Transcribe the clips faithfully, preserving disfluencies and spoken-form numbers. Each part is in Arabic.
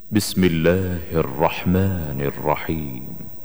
بسم الله الرحمن الرحيم.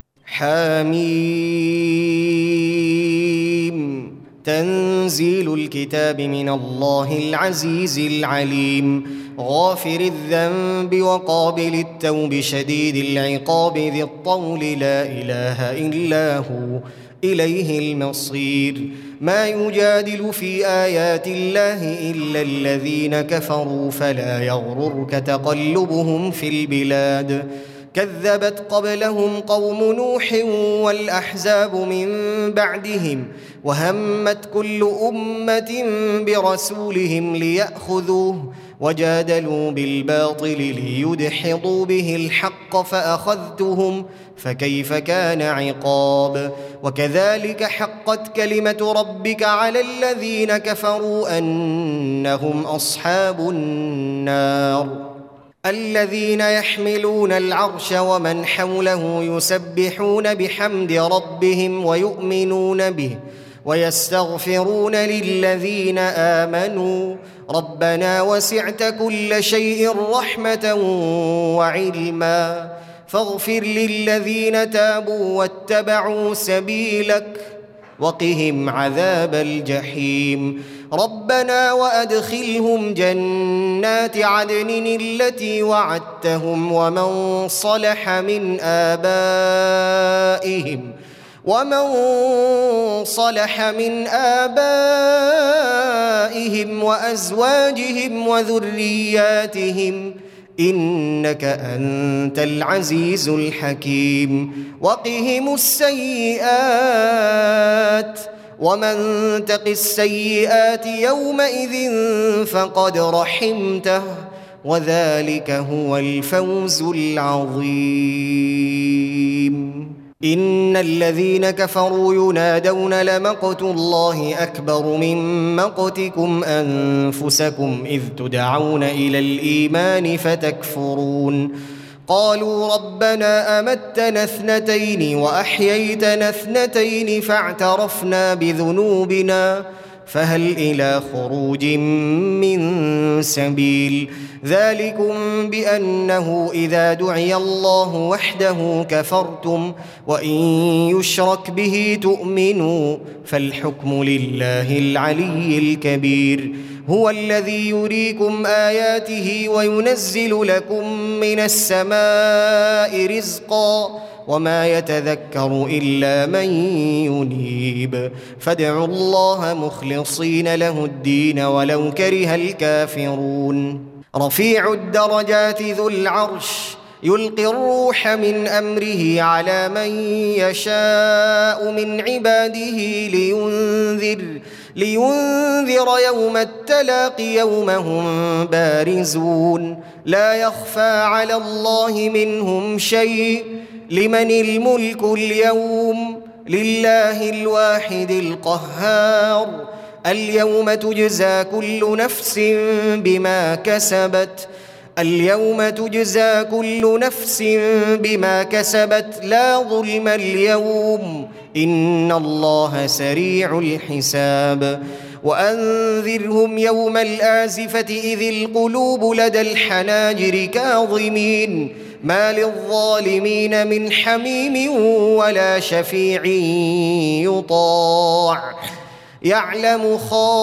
حميم. تنزيل الكتاب من الله العزيز العليم، غافر الذنب وقابل التوب شديد العقاب ذي الطول، لا إله إلا هو إليه المصير. ما يجادل في آيات الله إلا الذين كفروا، فلا يغررك تقلبهم في البلاد. كذبت قبلهم قوم نوح والأحزاب من بعدهم، وهمت كل أمة برسولهم ليأخذوه، وجادلوا بالباطل ليدحضوا به الحق فأخذتهم، فكيف كان عقاب. وكذلك حقت كلمة ربك على الذين كفروا أنهم أصحاب النار. الذين يحملون العرش ومن حوله يسبحون بحمد ربهم ويؤمنون به ويستغفرون للذين آمنوا ربنا وسعت كل شيء رحمة وعلما فاغفر للذين تابوا واتبعوا سبيلك وقهم عذاب الجحيم. ربنا وأدخلهم جنات عدن التي وعدتهم ومن صلح من آبائهم ومن صلح من آبائهم وأزواجهم وذرياتهم إنك أنت العزيز الحكيم. وقهم السيئات ومن تق السيئات يومئذ فقد رحمته وذلك هو الفوز العظيم. إن الذين كفروا ينادون لمقت الله أكبر من مقتكم أنفسكم إذ تدعون إلى الإيمان فتكفرون. قالوا ربنا أمتنا اثنتين وأحييتنا اثنتين فاعترفنا بذنوبنا فهل إلى خروج من سبيل. ذلكم بأنه إذا دعي الله وحده كفرتم وإن يشرك به تؤمنوا فالحكم لله العلي الكبير. هو الذي يريكم آياته وينزل لكم من السماء رزقا وما يتذكر إلا من ينيب. فادعوا الله مخلصين له الدين ولو كره الكافرون. رفيع الدرجات ذو العرش يلقي الروح من أمره على من يشاء من عباده لينذر لينذر يوم التلاق يوم هم بارزون لا يخفى على الله منهم شيء. لمن الملك اليوم لله الواحد القهار. اليوم تجزى كل نفس بما كسبت اليوم تجزى كل نفس بما كسبت لا ظلم اليوم إن الله سريع الحساب. وأنذرهم يوم الآزفة إذ القلوب لدى الحناجر كاظمين ما للظالمين من حميم ولا شفيع يطاع. يعلم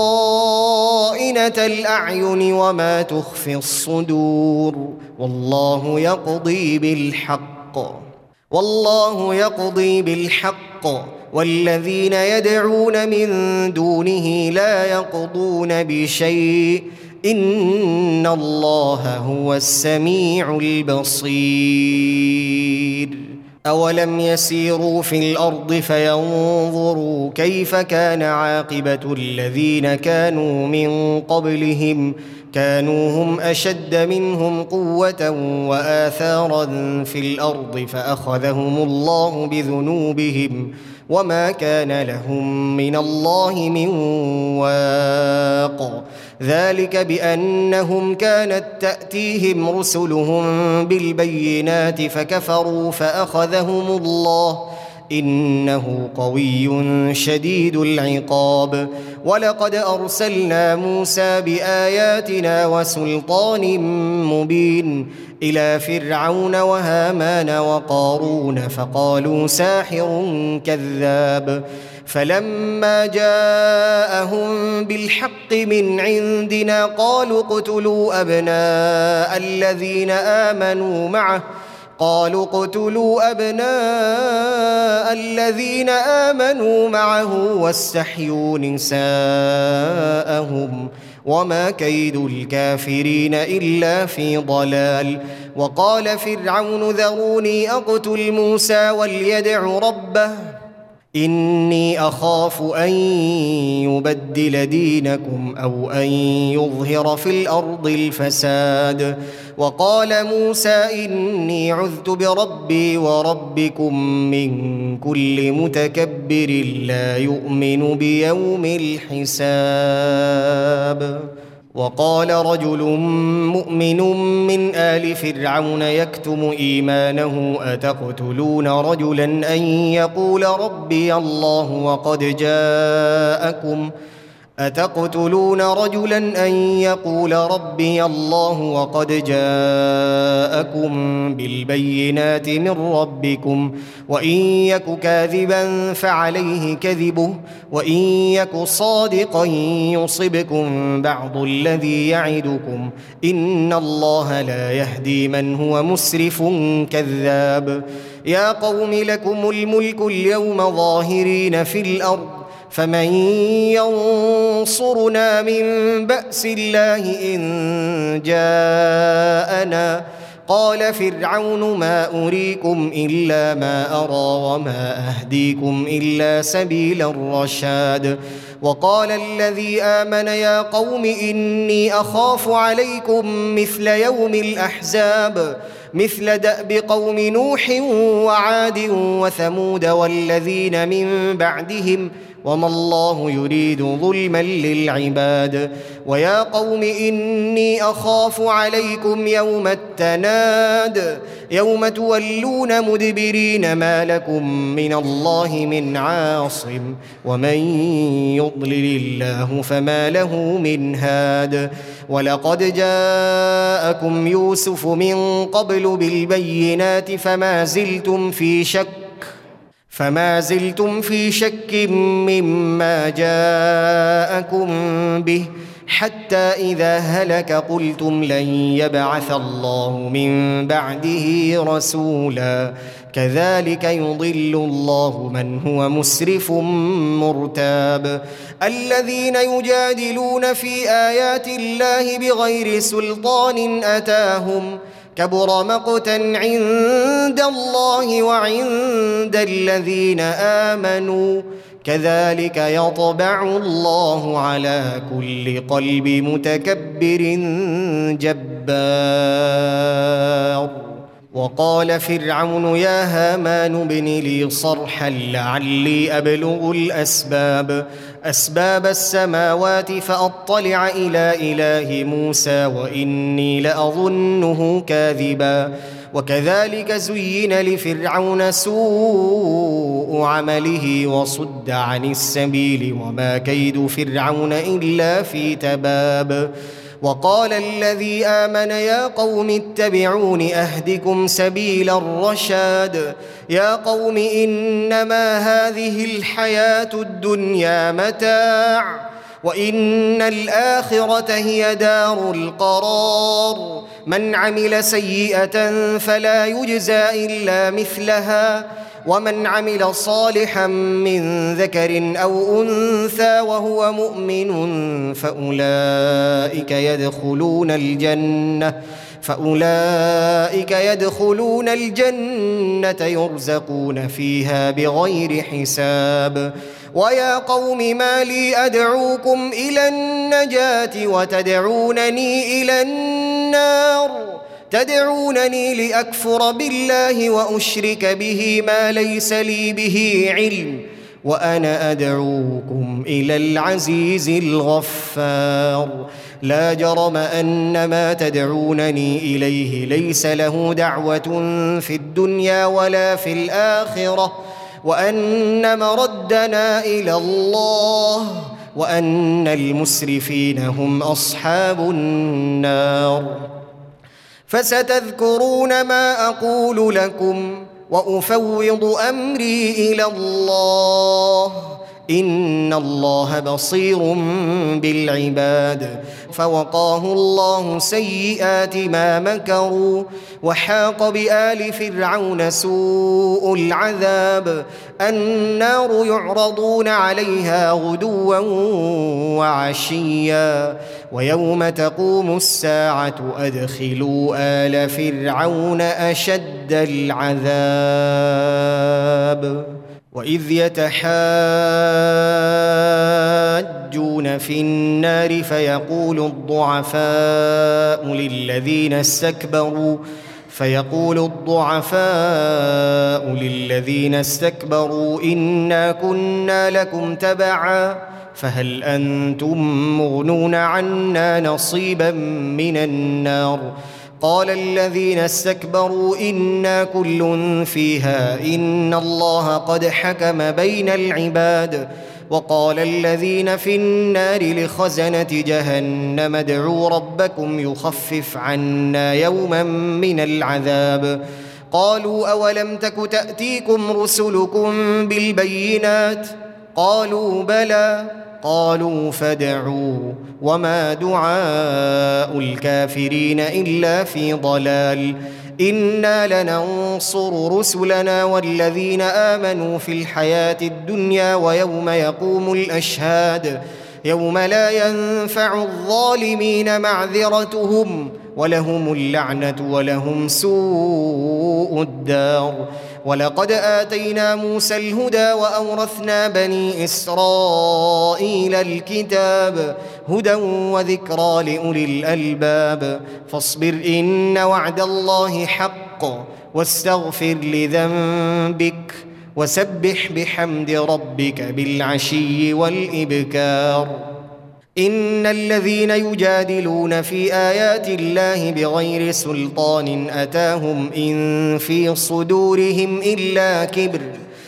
خائنة الأعين وما تخفي الصدور والله يقضي بالحق والله يقضي بالحق والذين يدعون من دونه لا يقضون بشيء إن الله هو السميع البصير. أولم يسيروا في الأرض فينظروا كيف كان عاقبة الذين كانوا من قبلهم كانوا هم أشد منهم قوة وآثارا في الأرض فأخذهم الله بذنوبهم وما كان لهم من الله من واق. ذلك بأنهم كانت تأتيهم رسلهم بالبينات فكفروا فأخذهم الله إنه قوي شديد العقاب. ولقد أرسلنا موسى بآياتنا وسلطان مبين إلى فرعون وهامان وقارون فقالوا ساحر كذاب. فلما جاءهم بالحق من عندنا قالوا اقتلوا أبناء الذين آمنوا معه قالوا اقتلوا أبناء الذين آمنوا معه واستحيوا نساءهم وما كيد الكافرين إلا في ضلال. وقال فرعون ذروني أقتل موسى وليدع ربه إني أخاف أن يبدل دينكم أو أن يظهر في الأرض الفساد. وقال موسى إني عذت بربي وربكم من كل متكبر لا يؤمن بيوم الحساب. وقال رجل مؤمن من آل فرعون يكتم إيمانه أتقتلون رجلا أن يقول ربي الله وقد جاءكم أتقتلون رجلا أن يقول ربي الله وقد جاءكم بالبينات من ربكم وإن يك كاذبا فعليه كذبه وإن يك صادقا يصبكم بعض الذي يعدكم إن الله لا يهدي من هو مسرف كذاب. يا قوم لكم الملك اليوم ظاهرين في الأرض فمن ينصرنا من بأس الله إن جاءنا. قال فرعون ما أريكم إلا ما أرى وما أهديكم إلا سبيل الرشاد. وقال الذي آمن يا قوم إني أخاف عليكم مثل يوم الأحزاب مثل دأب قوم نوح وعاد وثمود والذين من بعدهم وما الله يريد ظلما للعباد. ويا قوم إني أخاف عليكم يوم التناد يوم تولون مدبرين ما لكم من الله من عاصم ومن يضلل الله فما له من هاد. ولقد جاءكم يوسف من قبل بالبينات فما زلتم في شك فما زلتم في شك مما جاءكم به حتى إذا هلك قلتم لن يبعث الله من بعده رسولا كذلك يضل الله من هو مسرف مرتاب. الذين يجادلون في آيات الله بغير سلطان أتاهم كبر مقتا عند الله وعند الذين آمنوا كذلك يطبع الله على كل قلب متكبر جبار. وقال فرعون يا هامان ابن لي صرحا لعلي أبلغ الأسباب أسباب السماوات فأطلع إلى إله موسى وإني لأظنه كاذبا. وكذلك زين لفرعون سوء عمله وصد عن السبيل وما كيد فرعون إلا في تباب. وقال الذي آمن يا قوم اتبعون أهدكم سبيل الرشاد. يا قوم إنما هذه الحياة الدنيا متاع وإن الآخرة هي دار القرار. من عمل سيئة فلا يجزى إلا مثلها ومن عمل صالحا من ذكر أو أنثى وهو مؤمن فأولئك يدخلون الجنة فأولئك يدخلون الجنة يرزقون فيها بغير حساب. ويا قوم ما لي أدعوكم إلى النجاة وتدعونني إلى النار تدعونني لأكفر بالله وأشرك به ما ليس لي به علم وأنا أدعوكم إلى العزيز الغفار. لا جرم أن ما تدعونني إليه ليس له دعوة في الدنيا ولا في الآخرة وأن مردنا إلى الله وأن المسرفين هم أصحاب النار. فستذكرون ما أقول لكم وأفوض أمري إلى الله إن الله بصير بالعباد. فوقاه الله سيئات ما مكروا وحاق بآل فرعون سوء العذاب. النار يعرضون عليها غدوا وعشيا ويوم تقوم الساعة أدخلوا آل فرعون أشد العذاب. وإذ يتحاجون في النار فيقول الضعفاء للذين استكبروا فيقول الضعفاء للذين استكبروا إنا كنا لكم تبعا فهل أنتم مغنون عنا نصيبا من النار. قال الذين استكبروا إنا كل فيها إن الله قد حكم بين العباد. وقال الذين في النار لخزنة جهنم ادعوا ربكم يخفف عنا يوما من العذاب. قالوا أولم تك تأتيكم رسلكم بالبينات قالوا بلى قالوا فادعوا وما دعاء الكافرين إلا في ضلال. إنا لننصر رسلنا والذين آمنوا في الحياة الدنيا ويوم يقوم الأشهاد يوم لا ينفع الظالمين معذرتهم ولهم اللعنة ولهم سوء الدار. ولقد آتينا موسى الهدى وأورثنا بني إسرائيل الكتاب هدى وذكرى لأولي الألباب. فاصبر إن وعد الله حق واستغفر لذنبك وسبح بحمد ربك بالعشي والإبكار. إن الذين يجادلون في آيات الله بغير سلطان أتاهم إن في صدورهم إلا كبر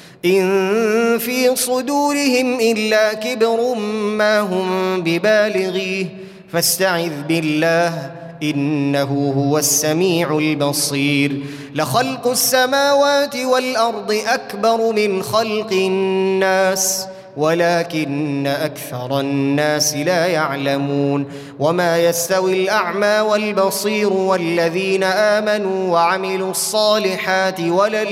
إن في صدورهم إلا كبر ما هم ببالغيه فاستعذ بالله إنه هو السميع البصير. لخلق السماوات والأرض أكبر من خلق الناس ولكن أكثر الناس لا يعلمون. وما يستوي الأعمى والبصير والذين آمنوا وعملوا الصالحات ولا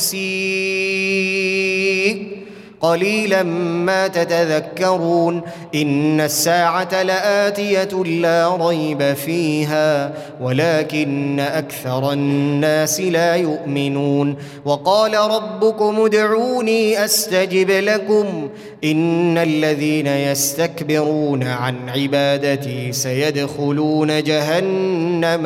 المسيء قليلا ما تتذكرون. إن الساعة لآتية لا ريب فيها ولكن أكثر الناس لا يؤمنون. وقال ربكم ادعوني أستجب لكم إن الذين يستكبرون عن عبادتي سيدخلون جهنم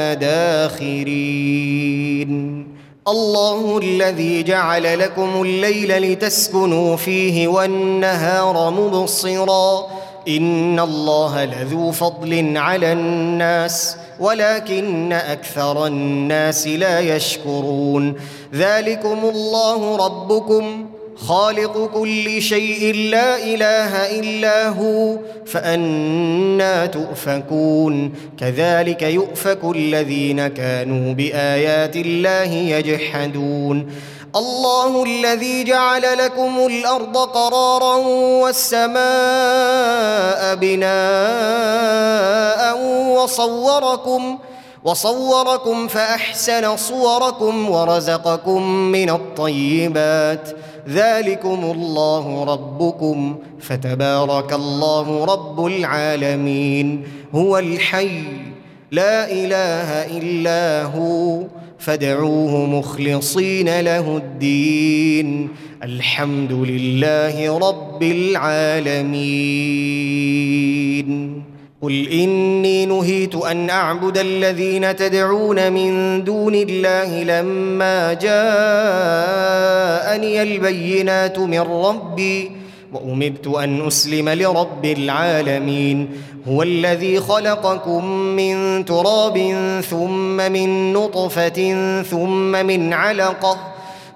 داخرين. الله الذي جعل لكم الليل لتسكنوا فيه والنهار مبصرا إن الله لذو فضل على الناس ولكن أكثر الناس لا يشكرون. ذلكم الله ربكم خالق كل شيء لا إله إلا هو فأنا تؤفكون. كذلك يؤفك الذين كانوا بآيات الله يجحدون. الله الذي جعل لكم الأرض قرارا والسماء بناء وصوركم وصوركم فأحسن صوركم ورزقكم من الطيبات. ذلكم الله ربكم فتبارك الله رب العالمين. هو الحي لا إله إلا هو فادعوه مخلصين له الدين. الحمد لله رب العالمين. قل إني نهيت أن أعبد الذين تدعون من دون الله لما جاءني البينات من ربي وأمرت أن أسلم لرب العالمين. هو الذي خلقكم من تراب ثم من نطفة ثم من علقة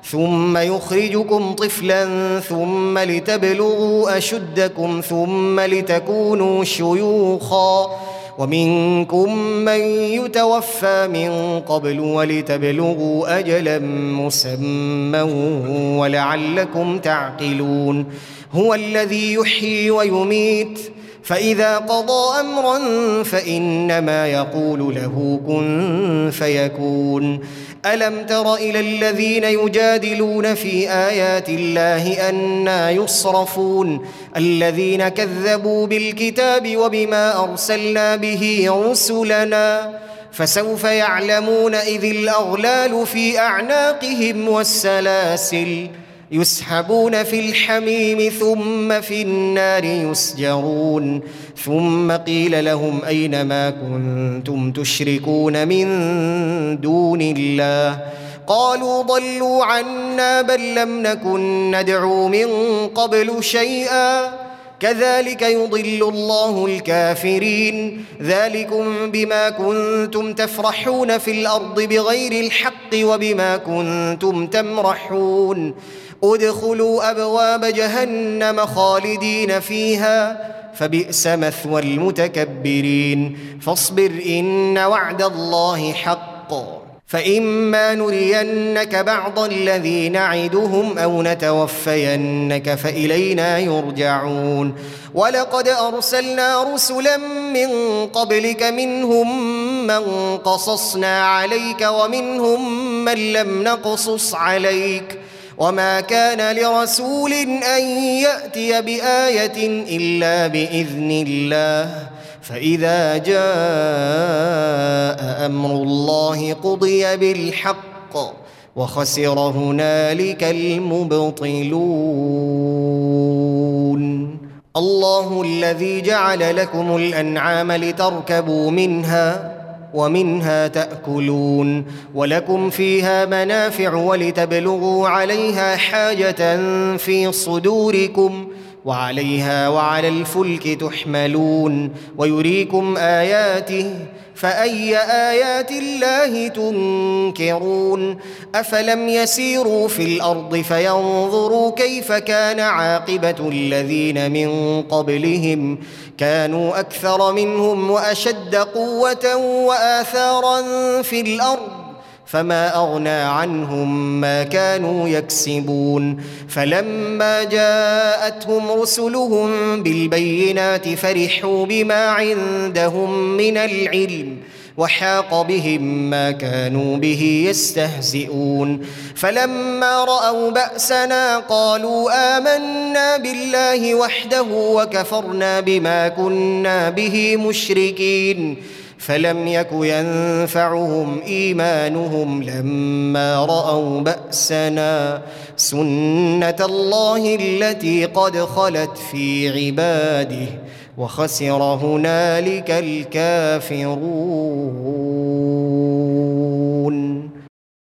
ثم يخرجكم طفلا ثم لتبلغوا أشدكم ثم لتكونوا شيوخا ومنكم من يتوفى من قبل ولتبلغوا أجلا مسمى ولعلكم تعقلون هو الذي يحيي ويميت فإذا قضى أمرا فإنما يقول له كن فيكون ألم تر إلى الذين يجادلون في آيات الله أنى يصرفون الذين كذبوا بالكتاب وبما أرسلنا به رسلنا فسوف يعلمون إذ الأغلال في أعناقهم والسلاسل يسحبون في الحميم ثم في النار يسجرون ثم قيل لهم أين ما كنتم تشركون من دون الله قالوا ضلوا عنا بل لم نكن ندعو من قبل شيئا كذلك يضل الله الكافرين ذلكم بما كنتم تفرحون في الأرض بغير الحق وبما كنتم تمرحون ادخلوا أبواب جهنم خالدين فيها فبئس مثوى المتكبرين فاصبر إن وعد الله حق فإما نرينك بعض الذي نعدهم أو نتوفينك فإلينا يرجعون ولقد أرسلنا رسلا من قبلك منهم من قصصنا عليك ومنهم من لم نقصص عليك وما كان لرسول أن يأتي بآية إلا بإذن الله فإذا جاء أمر الله قضي بالحق وخسر هنالك المبطلون الله الذي جعل لكم الأنعام لتركبوا منها ومنها تأكلون ولكم فيها منافع ولتبلغوا عليها حاجة في صدوركم وعليها وعلى الفلك تحملون ويريكم آياته فأي آيات الله تنكرون أفلم يسيروا في الأرض فينظروا كيف كان عاقبة الذين من قبلهم كانوا أكثر منهم وأشد قوة وآثارا في الأرض فما أغنى عنهم ما كانوا يكسبون فلما جاءتهم رسلهم بالبينات فرحوا بما عندهم من العلم وحاق بهم ما كانوا به يستهزئون فلما رأوا بأسنا قالوا آمنا بالله وحده وكفرنا بما كنا به مشركين فلم يك ينفعهم إيمانهم لما رأوا بأسنا سنة الله التي قد خلت في عباده وخسر هنالك الكافرون